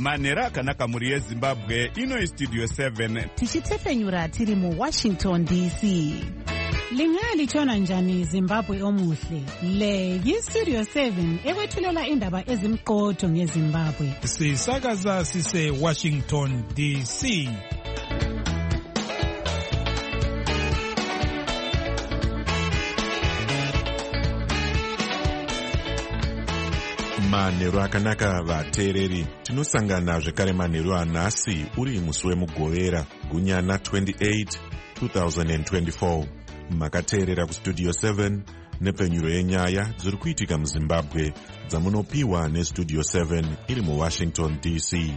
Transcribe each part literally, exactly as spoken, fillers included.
manhero akanaka mhuri yezimbabwe. Ino Studio seven tichitefenyura tiri muWashington D C. Lingalitshona njani Zimbabwe omuhle? Le yiStudio seven ekwethulela indaba ezimqotho ngeZimbabwe. Sisakaza sise Washington D C. Manhero akanaka vateereri, tinosangana zvekare manhero anhasi uri musi wemugovera gunyana twenty-eight two thousand twenty-four. Makateerera kuStudio seven nepfenyuro yenyaya dziri kuitika muZimbabwe dzamunopiwa neStudio seven iri muWashington D C.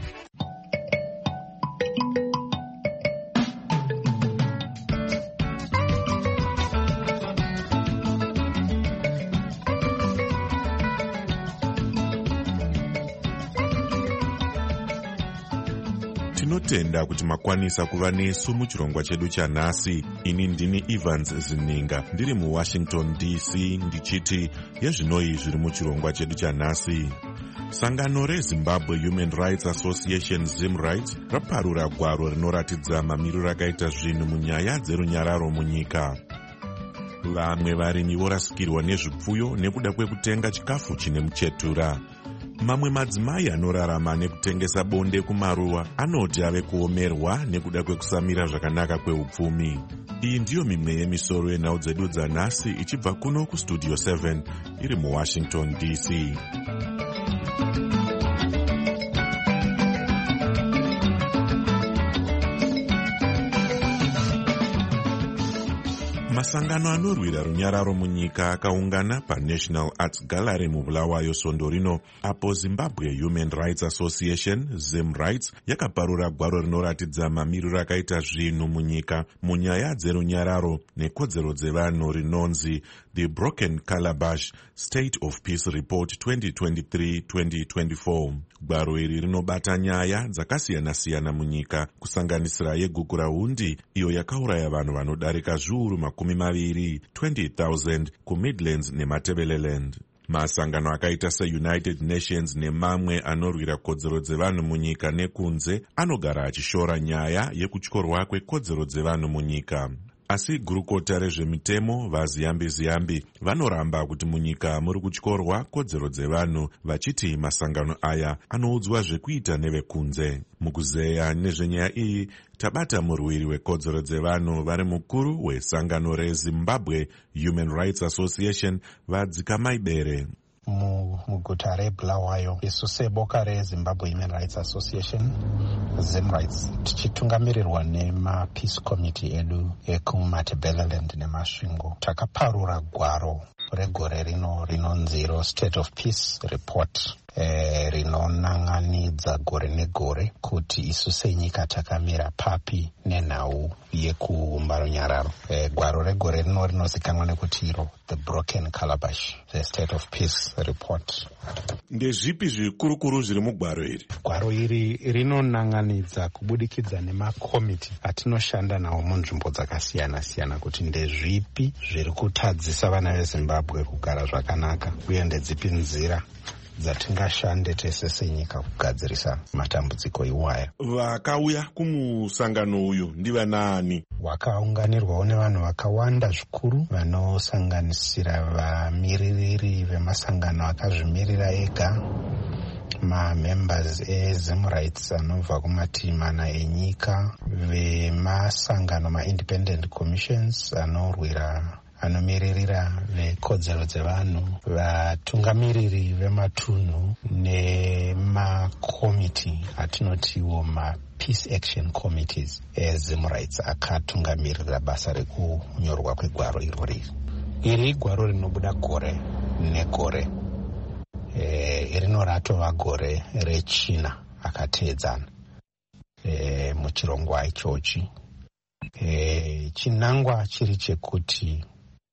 Tinotenda kuti makwanisa kuva nesu muchirongwa chedu chanhasi. Ini ndini Evans Zininga ndiri muWashington D C ndichiti yezvinoi zviri muchirongwa chedu chanhasi. Sangano reZimbabwe Human Rights Association ZimRights raparura gwaro rinoratidza mamiriro akaita zvinhu munyaya dzerunyararo munyika. Vamwe varimi vorasikirwa nezvipfuyo nekuda kwekutenga chikafu chine muchetura. Mamwe madzimai anorarama nekutengesa bonde kumaruwa anoti ave kuomerwa nekuda kwekusamira zvakanaka kweupfumi. Iyi ndiyo mimwe yemisoro yenhau dzedu dzanhasi ichibva kuno kuStudio seven iri muWashington D C. Masangano anorwira runyararo munyika akaungana paNational Arts Gallery muBulawayo sondo rino, apo Zimbabwe Human Rights Association ZimRights yakaparura gwaro rinoratidza mamiriro akaita zvinhu munyika munyaya dzerunyararo nekodzero dzevanhu rinonzi The Broken Calabash State of Peace Report twenty twenty-three twenty twenty-four. Gwaro iri rinobata nyaya dzakasiyana-siyana munyika kusanganisira yegukura hundi iyo yakauraya vanhu vanodarika zviuru makumi maviri twenty thousand kuMidlands neMatebeleland. Masangano akaita seUnited Nations nemamwe anorwira kodzero dzevanhu munyika nekunze anogara achishora nyaya yekutyorwa kwekodzero dzevanhu munyika. Asi gurukota rezvemitemo vaziyambi-ziyambi vanoramba kuti munyika muri kutyorwa kodzero dzevanhu, vachiti masangano aya anoudzwa zvekuita nevekunze. Mukuzeya nezvenyaya iyi tabata murwiri wekodzero dzevanhu vari mukuru wesangano reZimbabwe Human Rights Association Vadzika Maibere. muguta reBulawayo isu seboka reZimbabwe Human Rights Association ZimRights tichitungamirirwa nemapeace committee edu ekuMatebeleland neMasvingo takaparura gwaro regore rino rinonzi State of Peace Report eh, rinonanganidza gore negore kuti isu senyika takamira papi nenhau yekuumba runyararo. Eh, gwaro regore rino rinozikanwa nekuti iro The Broken Calabash, the State of Peace Report. Ndezvipi zvikurukuru zviri mugwaro iri? Gwaro iri rinonanganidza kubudikidza nemakomiti atinoshanda nawo munzvimbo dzakasiyana-siyana kuti ndezvipi zviri kutadzisa vana veZimbabwe kugara zvakanaka uye ndedzipi nzira dzatingashande tese senyika kugadzirisa matambudziko iwaya. Vakauya kumusangano uyu ndivanaani? Wakaunganirwawo nevanhu vakawanda zvikuru vanosanganisira vamiririri vemasangano akazvimirira ega, mamembers eZimRights anobva kumativi mana enyika, vemasangano maindependent commissions anorwira anomiririra vekodzero dzevanhu, vatungamiriri vematunhu nemakomiti atinotiwo mapeace action committees eZimRights akatungamirira basa rekunyorwa kwegwaro irori. Iri gwaro rinobuda gore negore, e, rinoratova gore rechina akateedzana e, muchirongwa ichochi. E, chinangwa chiri chekuti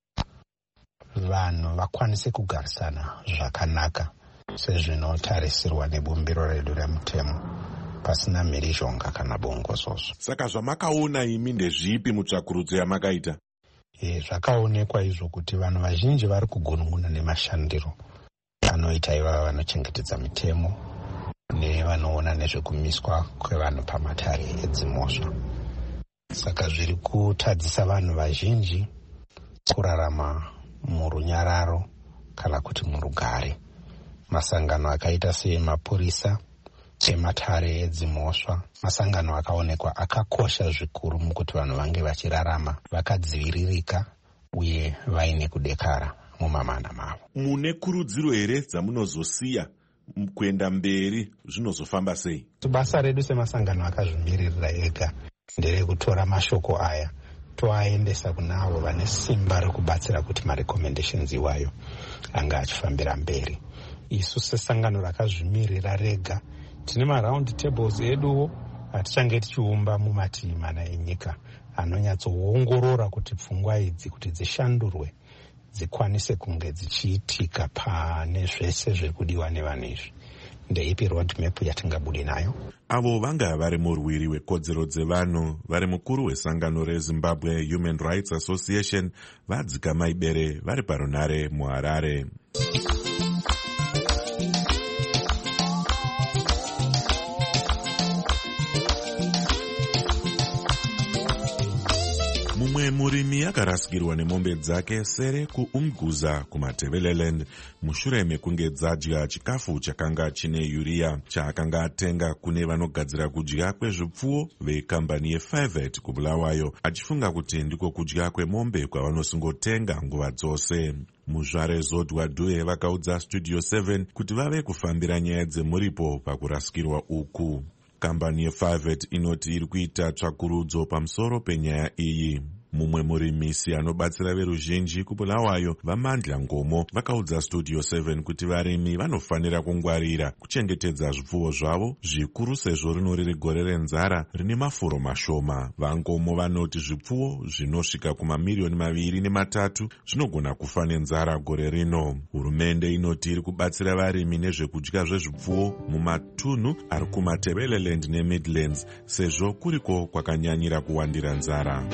vanhu vakwanise kugarisana zvakanaka sezvinotarisirwa nebumbiro redu remutemo pasina mhirizhonga kana bongozozo. Saka zvamakaona imi ndezvipi mutsvakurudzo yamakaita? E, zvakaonekwa izvo kuti vanhu vazhinji vari kugunun'una nemashandiro anoita ivava vanochengetedza mitemo nevanoona nezvekumiswa kwevanhu pamatare edzimhosva. Saka zviri kutadzisa vanhu vazhinji kurarama murunyararo kana kuti murugare. Masangano akaita semapurisa ematare edzimhosva, masangano akaonekwa akakosha zvikuru mukuti vanhu vange vachirarama vakadziviririka uye vaine kudekara mumamana mavo. Mune kurudziro here dzamunozosiya kuenda mberi zvinozofamba sei? Basa redu semasangano akazvimiririra ega nderekutora mashoko aya toaendesa kunavo vane simba rekubatsira kuti marecommendations iwayo anga achifambira mberi. Isu sesangano rakazvimirira rega tine maround tables eduwo atichange tichiumba mumativi mana enyika anonyatsoongorora kuti pfungwa idzi kuti dzishandurwe dzikwanise kunge dzichiitika pane zvese zviri kudiwa nevanhu izvi. Ndeipi roadmap yatingabude nayo? Avo vanga vari murwiri wekodzero dzevanhu vari mukuru wesangano reZimbabwe Human Rights Association vadzika maibere vari parunare muHarare. Mumwe murimi akarasikirwa nemombe dzake sere kuUmguza kuMatabeleland mushure mekunge dzadya chikafu chakanga chine urea chaakanga atenga kune vanogadzira kudya kwezvipfuwo vekambani yeFivet kuBulawayo, achifunga kuti ndiko kudya kwemombe kwavanosingotenga nguva dzose. Muzvare Zodwadue vakaudza Studio seven kuti vave kufambira nyaya dzemuripo pakurasikirwa uku. Kambani yeFivet inoti iri kuita tsvakurudzo pamusoro penyaya iyi. Mumwe murimisi anobatsira veruzhinji kuBulawayo vaMandla Ngomo vakaudza Studio seven kuti varimi vanofanira kungwarira kuchengetedza zvipfuwo zvavo zvikuru sezvo rino riri gore renzara rine mafuro mashoma. VaNgomo vanoti zvipfuwo zvinosvika kumamiliyoni maviri nematatu zvinogona kufa nenzara gore rino. Hurumende inoti iri kubatsira varimi nezvekudya zvezvipfuwo mumatunhu ari kuMatabeleland neMidlands sezvo kuriko kwakanyanyira kuwandira nzara.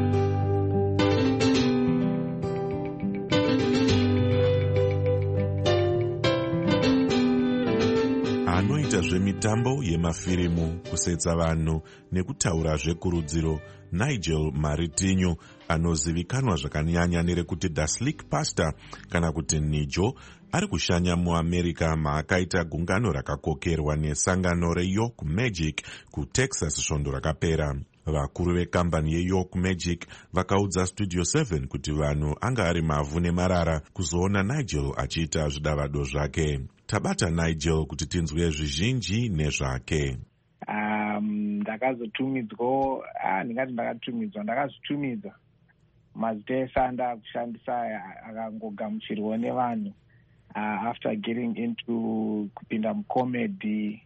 Anoita zvemitambo yemafirimu, kusetsa vanhu nekutaura zvekurudziro, Nigel Maritinho anozivikanwa zvakanyanya nerekuti The Slick Pastor kana kuti Nijo, ari kushanya muAmerica maakaita gungano rakakokerwa nesangano reYork Magic kuTexas svondo rakapera. Vakuru vekambani yeYork Magic vakaudza Studio seven kuti vanhu anga ari mavhu nemarara kuzoona Nigel achiita zvidavado zvake. Tabata Nigel kuti tinzwe zvizhinji nezvake. Um, ndakazotumidzwa, ah, ndingati ndakatumidzwa, ndakazvitumidza mazita ese andakushandisa akangogamuchirwa nevanhu uh, after getting into kupinda mucomedy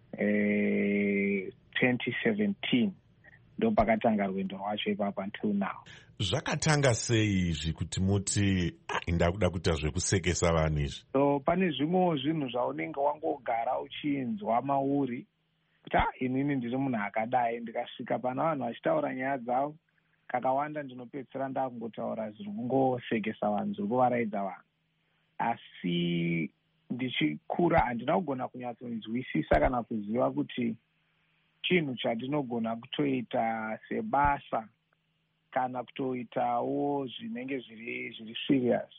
uh, twenty seventeen. Ndo pakatanga rwendo rwacho ipapo until now. Zvakatanga sei izvi kuti muti inda kuda kuita zvekusekesa vanhu izvi? So pane zvimwewo zvinhu zvaunenge wangogara uchinzwa mauri kuti ah, inini ndiri munhu akadai, ndikasvika pana vanhu vachitaura nyaya dzavo kakawanda ndinopedzisira ndakungotaura zviri kungosekesa vanhu, zviri kuvaraidza vanhu. Asi ndichikura handina kugona kunyatsonzwisisa kana kuziva kuti chinhu chandinogona kutoita sebasa kana kutoitawo zvinenge zviri zviri serious.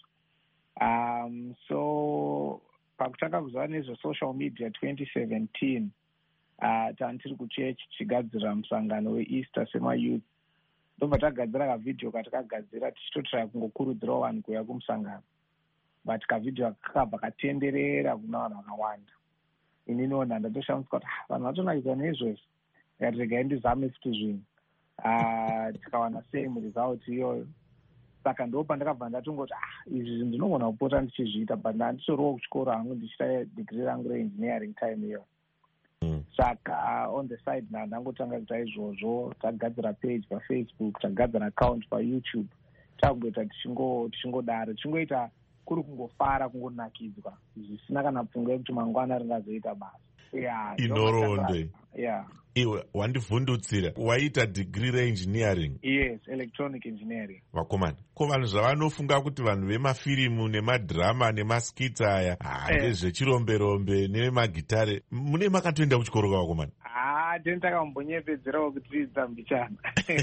Um, so pakutanga kuziva nezvesocial media twenty seventeen, uh, tandiri kuchechi tichigadzira musangano weEaster semayouth, ndobva tagadzira kavidhio katakagadzira tichitotraya kungokurudzirawo vanhu kuuya kumusangano, but kavidhio kakabva katenderera kuna vanhu vakawanda. Ininiwo ndatoshamusika kuti vanhu vatonakidza neizvozvo, ngati regai ndizame futi zvinhu. Uh, tikawana same result iyoyo. Saka ndo pandakabva ndatongoti ah, izvi ndinogona kupota ndichizviita, but ndanditoriwo kuchikoro hangu ndichita degree rangu reengineering time iyoyo. Mm. Saka uh, on the side na ndangotanga kuita izvozvo, tagadzira page paFacebook, tagadzira account paYouTube, takuita tichingo tichingodaro tichingoita kuri kungofara kungonakidzwa zvisina kana pfungwa yekuti mangwana ringazoita basa. Yeah, inoronde. Yeah. Iwe wandivhundutsira waita degree reengineering. Yes, electronic engineering. Vakomana, ko vanhu zvavanofunga kuti vanhu vemafirimu nemadhirama nemaskitsa aya ndezvechiromberombe nevemagitare, mune makatoenda kuchikoro ka vakomana? Ah, teni takambonyepedzerawo kudzidza mbichana.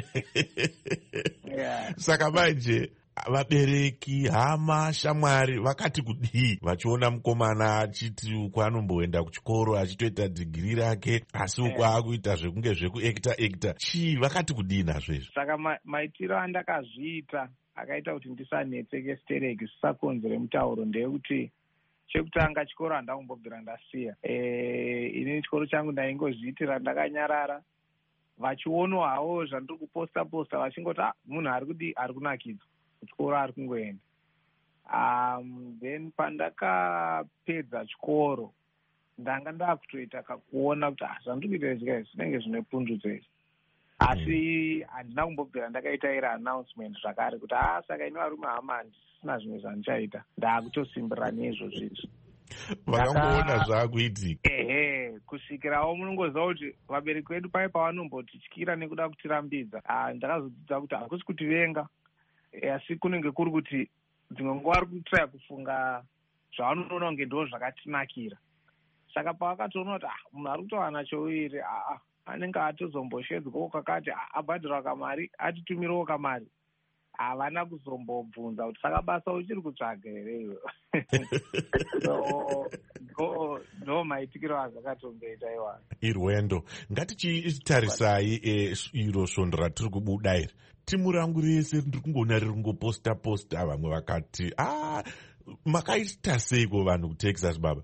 Yeah. Saka manje vabereki, hama, shamwari vakati kudii vachiona mukomana achiti uko anomboenda kuchikoro achitoita dhigiri rake asi uko akuita zvekunge zvekuekta ekta, chii vakati kudii nazvo izvo? Saka ma, maitiro andakazviita akaita kuti ndisanetseke stereki zvisakonzere mutauro ndeyekuti chekutanga chikoro handakumbobvira ndasiya. E, ini chikoro changu ndaingozviitira ndakanyarara, vachiono hawo zvandiri kuposta posta vachingoti ah, munhu ari kudi ari kunakidzwa chikoro ari kungoenda. Um, then pandakapedza chikoro ndanga ndakutoita kakuona kuti ah, zvandiri kuita izvi zvinenge zvine pundutso izvi, asi handina kumbobvira ndakaita iri announcement zvakare kuti ah, saka ine varume hama handisina zvimwe zvandichaita, ndaakutosimbirira neizvo zvizvi. Vakangoona zvaakuitika. Ehe, kusvikirawo munongoziva kuti vabereki vedu pai pavanombotityira nekuda kutirambidza, ah, ndakazodzidza kuti hakusi kutivenga, asi kunenge kuri kuti dzimwe nguva ari kutraya kufunga zvavanoona kunge ndo zvakatinakira. Saka pavakatoona kuti ah, munhu ari kutowana chouiri, ah, anenge atozomboshedzwawo kakati, abhadhirawo kamari, atitumirewo kamari, havana kuzombobvunza kuti saka basa uchiri kutsvaga here iwe. So ndo maitikiro azvakatomboita iwana. Irwendo, ngatichitarisai iro svondo ratiri kubuda iri. Timu rangu rese ndiri kungoona riri kungoposta posta, vamwe vakati ah, makaita seiko vanhu kuTexas baba?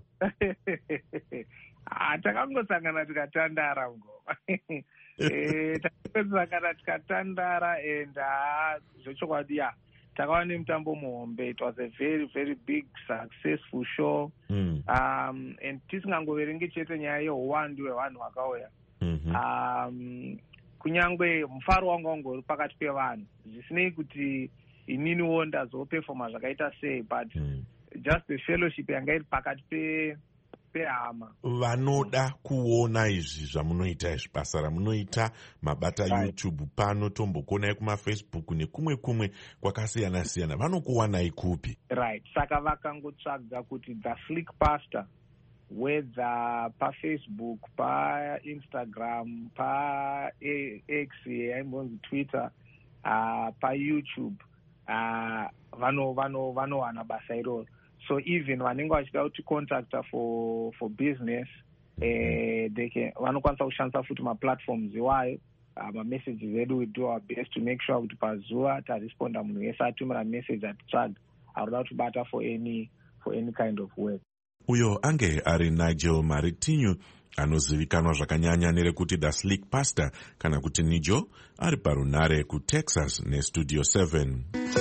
Ah, takangosangana tikatandara ngoma. Eh, takangosangana tikatandara and ah, zvechokwadi ya takawa nemutambo muhombe. It was a very very big successful show. Mm. Um, and tisingangoverengi chete nyaya yeuwandu hwevanhu vakauya. Mm-hmm. Um, kunyangwe mufaro wangu wangori pakati pevanhu, zvisinei kuti ininiwo ndazopefoma zvakaita sei, but mm. just the fellowship yanga iri pakati pe pehama. Vanoda kuona izvi zvamunoita izvi, basa ramunoita, mabata right. YouTube pano, tombokonai kumafacebook nekumwe kumwe kwakasiyana siyana, vanokuwanai kupi? Right, saka vakangotsvaga kuti The Slick Pastor, whether pafacebook, painstagram, pax aimbonzi Twitter, uh, paYouTube, uh, vano vano vanowana basa iroro. So even vanenge vachida kuti contacta for for business, eh, they can vanokwanisa kushandisa futi maplatforms iwayo, uh, mamessages edu. We do our best to make sure kuti pazuva taresponda munhu wese atumira message atitsvaga arikuda kutibata for any for any kind of work. Uyo ange ari Nigel Maritinho, anozivikanwa zvakanyanya nerekuti The Slick Pastor kana kuti Nijo, ari parunare kuTexas neStudio seven.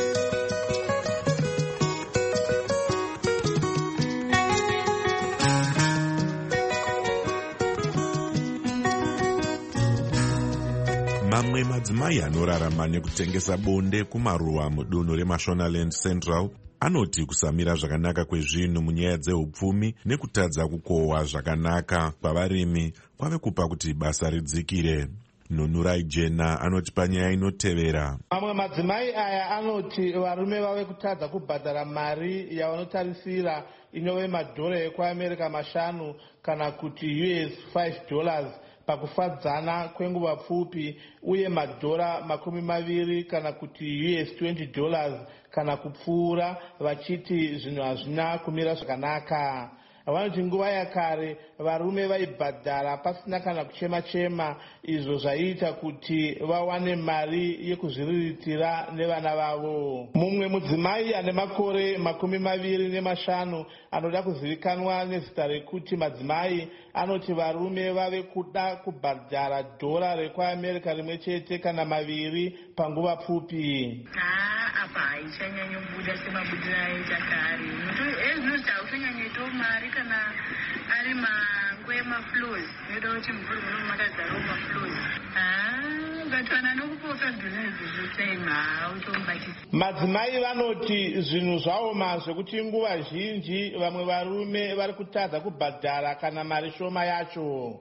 Mamwe madzimai anorarama nekutengesa bonde kumaruwa mudunhu reMashonaland Central anoti kusamira zvakanaka kwezvinhu munyaya dzeupfumi nekutadza kukohwa zvakanaka kwavarimi kwave kupa kuti basa ridzikire. Nunurai Jena anoti panyaya inotevera. Mamwe madzimai aya anoti varume vave kutadza kubhadhara mari yavanotarisira inove madhora ekuAmerica mashanu kana kuti U S five dollars pakufadzana kwenguva pfupi, uye madhora makumi maviri kana kuti U S twenty dollars kana kupfuura, vachiti zvinhu hazvina kumira zvakanaka. Vanoti nguva yakare varume vaibhadhara pasina kana kuchema-chema, izvo zvaiita kuti vawane mari yekuzviriritira nevana vavo. Mumwe mudzimai ane makore makumi maviri nemashanu anoda kuzivikanwa nezita rekuti madzimai anoti varume vave kuda kubhadhara dhora rekuAmerica rimwe chete kana maviri panguva pfupi. Ah, apa haichanyanyobuda semabudiro aita kare. Ezvinoti hausanyanyitowo mari kana ari mangwe maflows. Noda kuti mvura muno makadzarawo maflows. Ah, madzimai vanoti zvinhu zvaoma zvekuti nguva zhinji vamwe varume vari kutadza kubhadhara kana mari shoma yacho.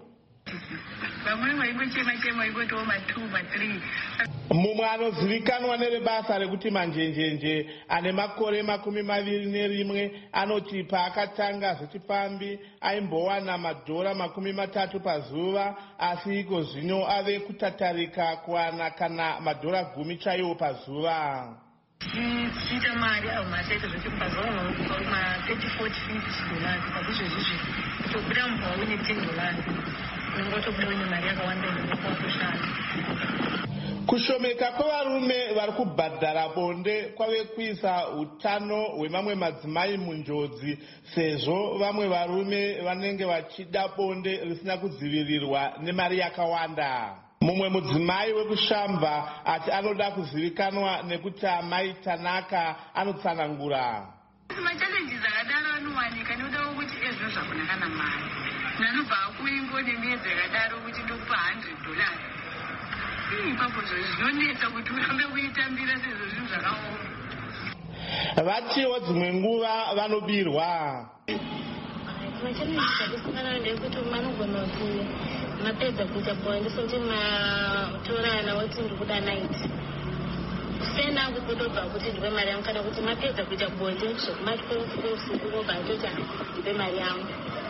Mumwe anozivikanwa nerebasa rekuti manjenjenje ane makore makumi maviri nerimwe anoti paakatanga zvechipfambi aimbowana madhora makumi matatu pazuva, asi iko zvino ave kutatarika kuwana kana madhora gumi chaiwo pazuva. Zviita mari aumachaita zvechipazuva ma thirty forty fifty dollars pazvizvo zvizvi kutobuda mubva une ten dollars unongotobuda une mari yakawanda inokuwa kushanda. Kushomeka kwevarume vari kubhadhara bonde kwave kuisa utano hwemamwe madzimai munjodzi, sezvo vamwe varume vanenge vachida bonde risina kudzivirirwa nemari yakawanda. Mumwe mudzimai wekushamba ati anoda kuzivikanwa nekuti amai Tanaka anotsanangura. Machallenges akadaro anowanika nekuda kwekuti ezvo zvakunaka namari. Nanobva kuingo nemiyedzi yakadaro kuti ndokupa one hundred dollars. Ipapo zvinonetsa kuti urambe kuitambira sezvo zvinhu zvakaoma. Vatiwo dzimwe nguva vanobirwa. Machallenges akusangana ndekuti umwe anogona kuti mapedza kuita bonde sokuti matorana woti ndiri kuda night. Sena kutobva kuti ndipe mari yangu kana kuti mapedza kuita bonde zvokumati kweusiku robva ndoti ndipe mari yangu.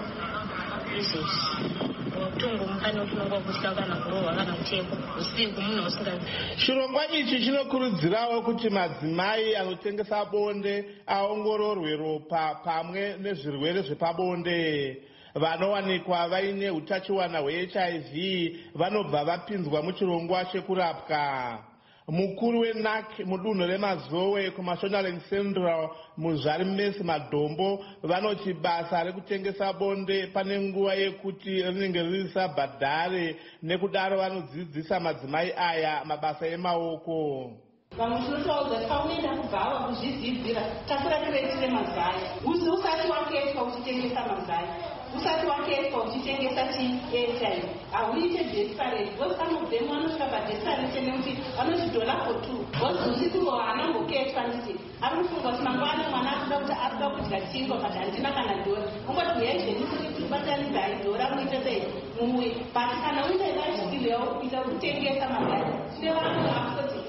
Izvezvi utungu mukana kuti unonga kutya kana kurohwa kana kuchekwa usiku munhu usingazi. Chirongwa ichi chinokurudzirawo kuti madzimai anotengesa bonde aongororwe ropa pamwe nezvirwere zvepabonde. Vanowanikwa vaine utachiwana hwe-H I V vanobva vapinzwa muchirongwa chekurapwa. Mukuru weN A C mudunhu remazowe kuMashonaland Central muzvari Mesi Madombo vanoti basa rekutengesa bonde pane nguva yekuti rinenge risabhadhare, nekudaro vanodzidzisa madzimai aya mabasa emaoko. Vamwe tinotaudza kuti paunoenda kubva kuzvidzidzira takura tiretire mazai. Usati waketwa uchitengesa mazai. Usati waketwa uchitengesa chi-H I V. Hauite desperate. Because some of them vanosvika padesperate nekuti vanoti dollar for two. Because usitiwo anamboketwa nditi anofunga kuti mangwana mwana akuda kuti akuda kudya chingwa kati handina kana dora. Ungoti uyezveni kuti tibatanidzai dora muite sei mumwe. But kana uine life skill yavo kuita kutengesa mazai. Tine vanhu vakutoti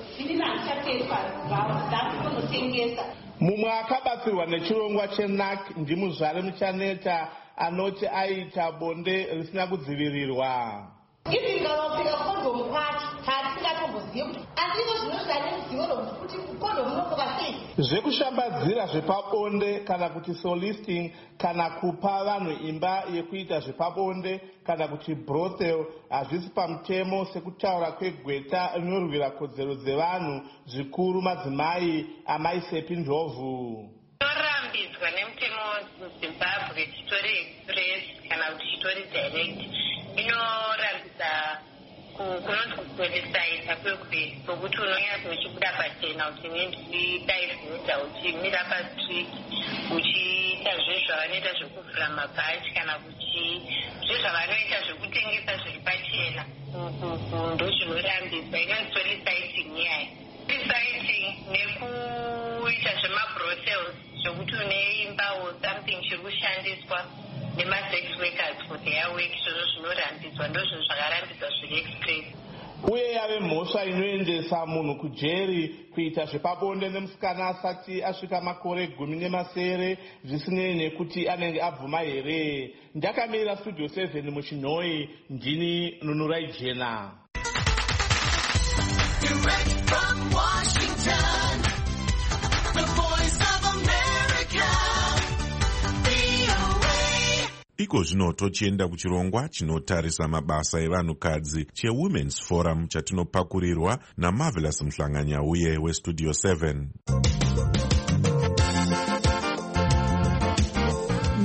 mumwe akabatsirwa nechirongwa cheN A C ndimuzvare muchaneta anoti aita bonde risina kudzivirirwa. Ivi ngavapfeka kondomu kwacho hatisingatombosiye kuti andiko zvinoita neruzivo rwokuti kondomu unokoka sei. Zvekushambadzira zvepabonde kana kuti solisting kana kupa vanhu imba yekuita zvepabonde kana kuti brothel hazvisi pamutemo sekutaura kwegweta rinorwira kodzero dzevanhu zvikuru madzimai amai Sepi Ndlovu. Torambidzwa nemutemo muZimbabwe chitori express kana kuti chitori direct inorambidza kunonzi kukwenisaita kwekwe kwokuti unonyatsa uchibuda pachena uchinidivhaidha uchimira pastreet uchiita zvezvavanoita zvekuvhura mabhachi kana kuti zvezvavanoita zvekutengesa zviri pachena ndozvinorambidza inonzi soliciting iyaya. Soliciting nekuita zvemabrothels zvokuti une imba or something chiri kushandiswa nema-sex workers for their work, izvozvo zvinorambidzwa ndozvinhu zvakarambidzwa zviri express. Uye yave mhosva inoendesa munhu kujeri kuita zvepabonde nemusikana asati asvika makore gumi nemasere zvisinei nekuti anenge abvuma here. Ndakamira Studio seven muChinhoi, ndini Nunurai Jena. Direct from Washington, the voice of America. Iko zvino tochienda kuchirongwa chinotarisa mabasa evanhukadzi cheWomen's Forum chatinopakurirwa naMarvelous Mhlanganyauye weStudio seven. Ndino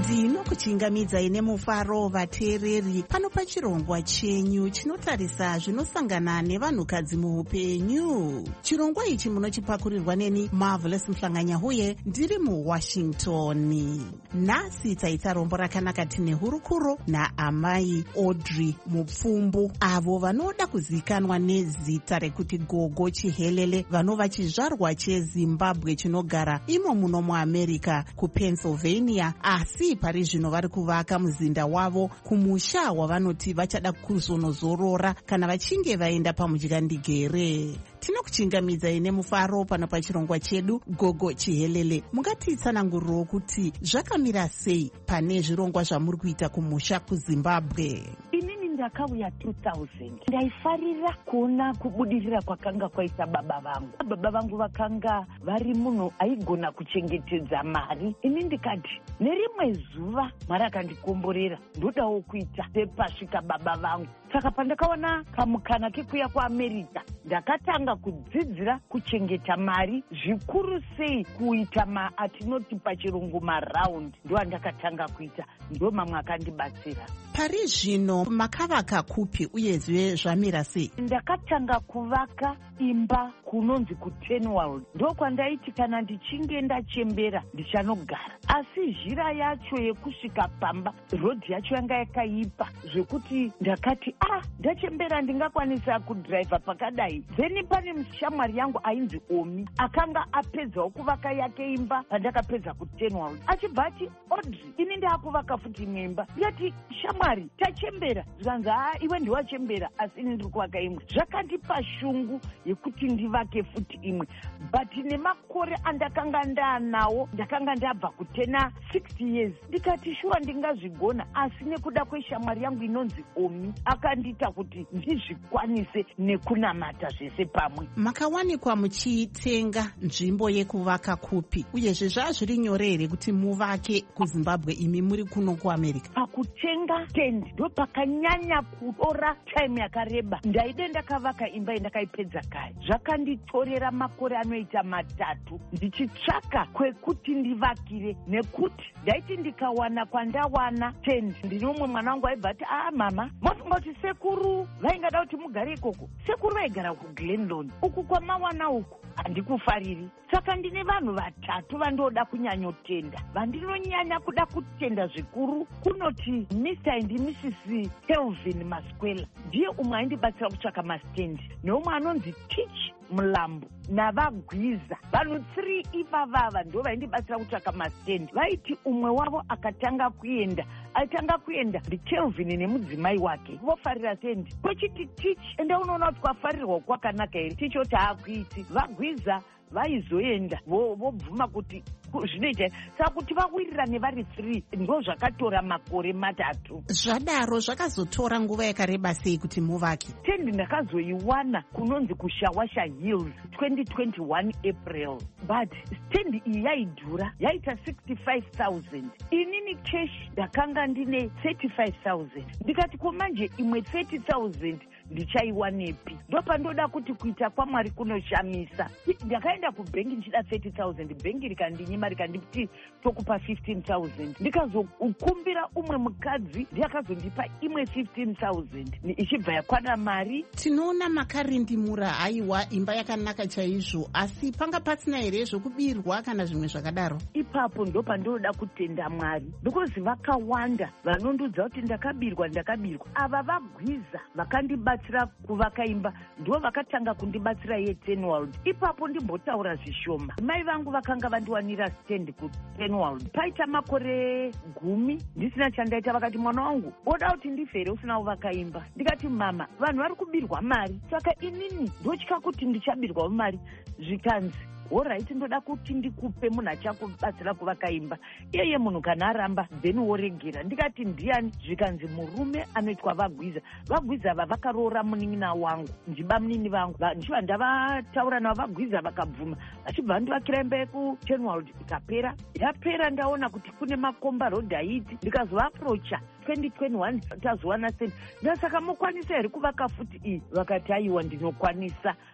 tinokuchingamidzai nemufaro vateereri pano pachirongwa chenyu chinotarisa zvinosangana nevanhukadzi muupenyu. Chirongwa ichi munochipakurirwa neni Marvelous Mhlanganyahuye ndiri muWashington. Nhasi taita rombo rakanaka tine hurukuro naamai Audrey Mupfumbu, avo vanoda kuzikanwa nezita rekuti Gogo Chihelele, vanova chizvarwa cheZimbabwe chinogara imo muno muAmerica kuPennsylvania, asi pari zvino vari kuvaka muzinda wavo kumusha wavanoti vachada kuzonozorora kana vachinge vaenda pamudyandegere. Tinokuchingamidzai nemufaro pano pachirongwa chedu Gogo Chihelele. Mungatitsananguriro kuti zvakamira sei pane zvirongwa zvamuri kuita kumusha kuZimbabwe? Inini ndakauya two thousand. Ndaifarira kuona kubudirira kwakanga kwaita baba vangu. Baba vangu vakanga vari munhu aigona kuchengetedza mari. Ini ndikati nerimwe zuva mari akandikomborera ndodawo kuita sepasvika baba vangu. Saka pandakaona kamukana kekuya kuAmerica ndakatanga kudzidzira kuchengeta mari, zvikuru sei kuita ma atinoti pachirungu maraundi. Ndo andakatanga kuita, ndo mamwe akandibatsira. Pari zvino makavaka kupi uyezve zvamira sei? Ndakatanga kuvaka imba kunonzi kuTenworld. Ndo kwandaiti kana ndichinge ndachembera ndichanogara. Asi zhira yacho yekusvika pamba, rodhi yacho yanga yakaipa zvekuti ndakati ah, ndachembera ndingakwanisa kudhiraivha pakadai. Then pane mushamwari yangu ainzi Omi akanga apedzawo kuvaka yake imba pandakapedza kuTenworld. Achibva ati Audrey, ini ndaakuvaka futi imwe imba. Ndikati shamwari, tachembera. Zvikanzi ah, iwe ndiwachembera asi ini ndiri kuvaka imwe. Zvakandipa shungu yekuti ndivake futi imwe. But nemakore andakanga ndaanawo ndakanga ndabva kutena sixty years. Ndikati shuwa ndingazvigona, asi nekuda kweshamwari yangu inonzi Omi akandita kuti ndizvikwanise nekunamata zvese pamwe. Makawanikwa muchitenga nzvimbo yekuvaka kupi? Uyezve zvazviri nyore here kuti muvake kuZimbabwe imi muri kuno kuAmerica? Pakutenga tendi ndo pakanyanya kutora time yakareba. Ndaide ndakavaka imba yandakaipedza kare. Zvakanditorera makore anoita matatu ndichitsvaka kwekuti ndivakire, nekuti ndaiti ndikawana kwandawana tendi ndine umwe mwana wangu aibva ati ah mama, mofunga kuti sekuru vaingada kuti mugare ikoko? Sekuru vaigara kuGlenlone. Uku kwamawana uku handikufariri. Saka ndine vanhu vatatu vandoda kunyanyotenda, vandinonyanya kuda kutenda zvikuru. Kunoti Mister and Missus Kelvin Maskwela, ndiye umwe aindibatsira kutsvaka mastendi, neumwe anonzi Teach Mulambo navagwiza. Vanhu three ivavava ndo vaindibatsira kutsvaka mastendi. Vaiti umwe wavo akatanga kuenda, aitanga kuenda ndiKelvin nemudzimai wake vofarira stendi. Kwechiti Teach, ende unoona kuti kwafarirwa kwakanaka here. Teach oti haakuiti. Vagwiza vaizoenda vobvuma kuti zvinoita. Saka kuti vawirirane vari three ndo zvakatora makore matatu. Zvadaro zvakazotora nguva yakareba sei kuti muvake? Tendi ndakazoiwana kunonzi kuShawasha Hills twenty twenty-one April. But stendi iyi yaidhura, yaita sixty-five thousand. Inini cash ndakanga ndine thirty-five thousand. Ndikati komanje imwe thirty thousand ndichaiwanepi? Ndopandoda kuti kuita kwaMwari kunoshamisa. Ndakaenda kubhengi ndichida thirty thousand, bhengi rikandinyima rikanditi tokupa fifteen thousand. Ndikazokumbira umwe mukadzi ndiakazondipa imwe fifteen thousand ichibva yakwana mari. Tinoona makarindimura, haiwa imba yakanaka chaizvo, asi panga pasina here zvokubirwa kana zvimwe zvakadaro? Ipapo ndopandoda kutenda Mwari, because vakawanda vanondudza kuti ndakabirwa ndakabirwa. Ava vagwiza vakandibatsira kuvaka imba ndo vakatanga kundibatsira yeTenworld. Ipapo ndimbotaura zvishoma. Mai vangu vakanga vandiwanira stand kuTenworld. Paita makore gumi ndisina chandaita, vakati mwana wangu oda kuti ndifere usina kuvaka imba. Ndikati mama, vanhu vari kubirwa mari. Saka inini ndotya kuti ndichabirwa mari. Zvikanzi alright, ndoda kuti ndikupe munhu achakubatsira kuvaka imba. Iyeye munhu kana aramba then woregera. Ndikati ndiani? Zvikanzi murume anoitwa Vagwiza. Vagwiza ava vakaroora munin'ina wangu, ndiba munini vangu. Ndichiva ndavataura navo Vagwiza vakabvuma. Vachibva vandivakira imba yekuTenworld ikapera. Yapera ndaona kuti kune makomba road aiti. Ndikazovaprocha twenty twenty-one tazowana stendi. Ndasaka mukwanisa here kuvaka futi iyi? Vakati aiwa ndinokwanisa.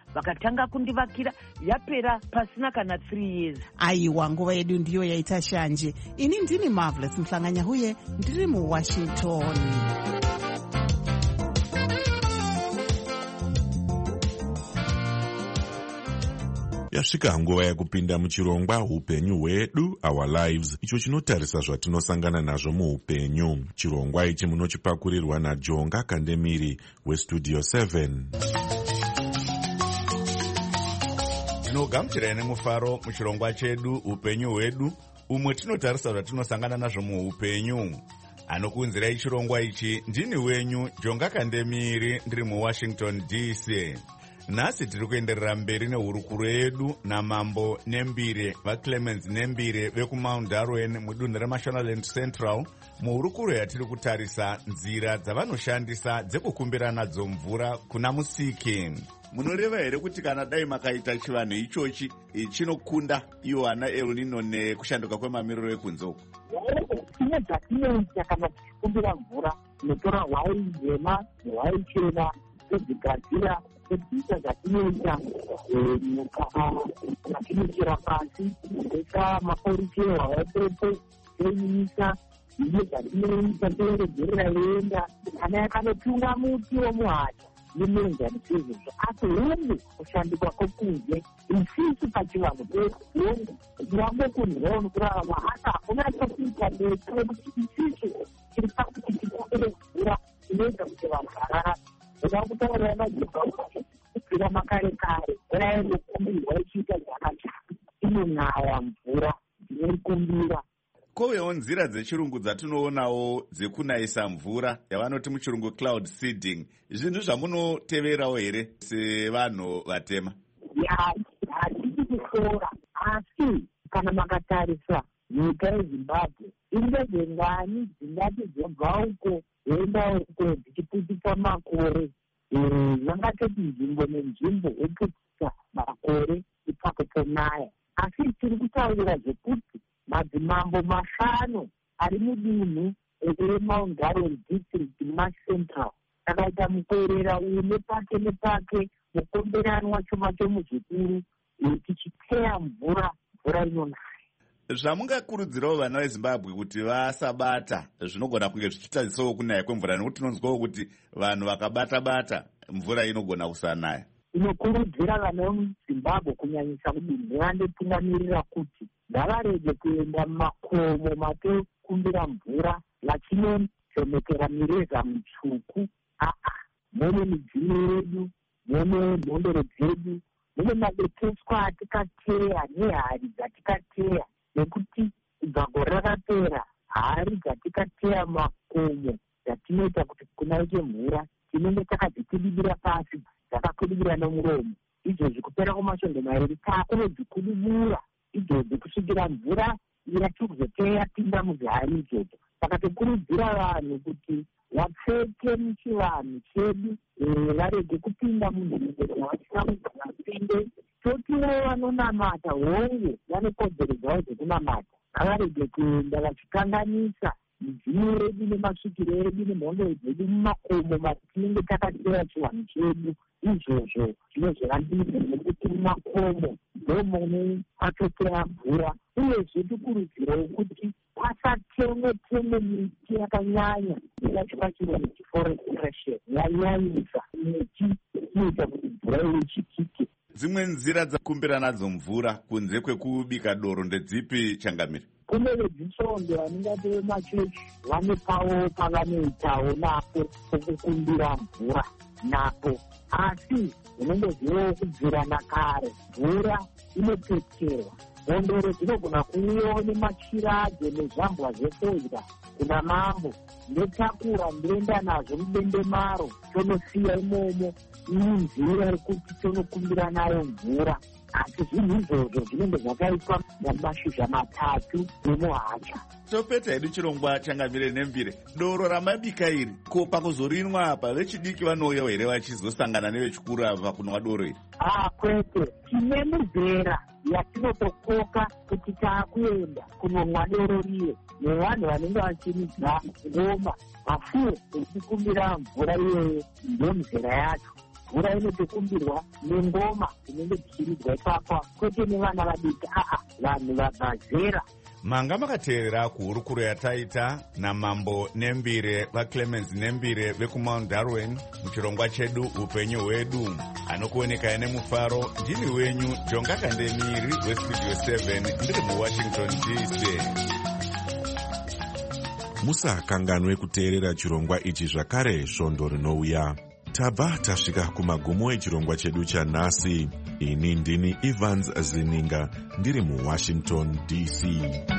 vakatanga kundivakira yapera pasina kana three years. Aiwa, nguva yedu ndiyo yaita shanje. Ini ndini Marvelous Mhlanganya huye ndiri muWashington. Yasvika nguva yakupinda muchirongwa upenyu hwedu, our lives, icho chinotarisa zvatinosangana nazvo muupenyu. Chirongwa ichi munochipakurirwa naJonga Kandemiri weStudio seven. Tinogamuchirai nemufaro muchirongwa chedu upenyu hwedu, umwe tinotarisa zvatinosangana nazvo muupenyu. Anokuunzirai chirongwa ichi ndini wenyu Jonga Kandemiri, ndiri muWashington D C. Nhasi tiri kuenderera mberi nehurukuro yedu naMambo Nembire vaClemens Nembire vekuMount Darwin mudunhu reMashonaland Central. Muhurukuro yatiri kutarisa nzira dzavanoshandisa dzekukumbira nadzo mvura kuna Musiki. Munoreva here kuti kana dai makaita chivanhu ichochi chinokunda iyo vana El Nino nekushanduka kwemamiriro ekunzoko? Tine dzatinoita kana tichikumbira mvura, tinotora hwai nhema nehwai chena todzigadzira todziita dzatinoita matinochera pasi toisa maforichero hwaipepo toimisa iyo dzatinoita toregedzerera yoenda kana yakanotunga muti womuhacha nemenzani sezvozvo. Asi hongu kushanduka kwokunze isisu pachivanhu hongu tirambokunzwa unokurarama, asi hakuna chokuita nesu nekuti isisu tiri pakuti tikumbire mvura inoita kuti vanhu vararame. Oda kutaurira majibva kuti kubvira makare kare mvura inokumbirwa ichiita zvakachaka, inonaya mvura inoikumbira. Kovewo nzira dzechirungu dzatinoonawo dzekunayisa mvura yavanoti muchirungu cloud seeding. Zvinhu zvamunoteverawo here sevanhu vatema? Ya, hatisi kushora, asi kana makatarisa nyika yeZimbabwe indege ngani dzingati dzobva uko dzoenda uko dzichiputisa makore. Vangatoti nzvimbo nenzvimbo oputisa makore ipakotonaya, asi tiri kutaurira zvekuti madzimambo mashanu ari mudunhu reMount Darwin district mumaCentral akaita mukorera uyu nepake nepake mukomberano wacho macho muzvikuru tichiteya mvura mvura inonaya. Zvamungakurudzirawo vana veZimbabwe kuti vasabata zvinogona kunge zvichitadzisawo kunaya kwemvura, nekuti tinonzwawo kuti vanhu vakabata-bata mvura inogona kusanaya. Inokurudzira vana veZimbabwe kunyanyisa kudini vandotungamirira kuti ngavarege kuenda mumakomo matokumbira mvura vachinochomekera mireza mitsvuku. Aa, mune midziyo yedu, mune nhondoro dzedu, mune madekeswa atikateya nehari dzatikateya, nekuti kubva gore rakapera hari dzatikateya makomo dzatinoita kuti kunaike mvura tinenge takadzikudibira pasi dzakakudibira nomuromo. Izvozvi kupera kwamasvondo mairi takunodzikudibura izvozvi kusvikira mvura irachikuzoteya yapinda muzihari izvozvo. Saka tokurudzira vanhu kuti vapfeke muchivanhu chedu, varege kupinda munzvimbo dzavasina vapinde. Totiwo vanonamata hongu vane kodzero dzavo dzekunamata, ngavarege kuenda vachikanganisa midziyo yedu nemasvikiro edu nemhondo dzedu mumakomo matinenge takateya chivanhu chedu. Izvozvo zvinozorambisa nekuti mumakomo ndomune patoteya mvura. Uyezve tikurudzirawo kuti pasatengwe-tengwe miti yakanyanya inachivachirwa nedeforestation yanyanyisa miti inoita kuti mvura ichitike. Dzimwe nzira dzakumbira nadzo mvura kunze kwekubika doro ndedzipi, Changamire? Kune vedzisvondo vaningati vemachechi vane pavo pavanoitawo napo pokukumbira mvura napo, asi unongozivawo kubvira nakare mvura inotekerwa. Mbondoro dzinogona kuuyawo nemachira adzo nezvambwa zvefodya kuna mambo, ndotakura ndoenda nazvo mudende maro tonosiya imomo inzira yekuti tonokumbira nayo mvura. Asi zvinhu izvozvo zvinenge zvakaitwa namashizha matatu nemuhacha. Topeta hedu chirongwa Changamire Nembire, doro ramabika iri ko pakuzorinwa apa vechidiki vanouya here vachizosangana nevechikuru apa kunwa doro iri? Ah, kwete, tine mizera yatinotokoka kuti taakuenda kunonwa doro riye nevanhu vanenge vachimidza ngoma, mafuo ekukumbira mvura iyoyo ndomizera yacho. mvura inotokumbirwa nengoma dzinenge dzichiridzwa ipapa, kwete nevana vadiki, aa vanhu vabvazera. Manga makateerera kuhurukuro yataita namambo Nembire vaClemens Nembire vekumount Darwen muchirongwa chedu upenyu hwedu. Anokuoneka nemufaro ndini wenyu Jonga Kandemiri westudio seven ndiri muWashington D C. Musakanganwe kuteerera chirongwa ichi zvakare svondo rinouya. Tabva tasvika kumagumo echirongwa chedu chanhasi. Ini ndini Evans Zininga ndiri muWashington D C.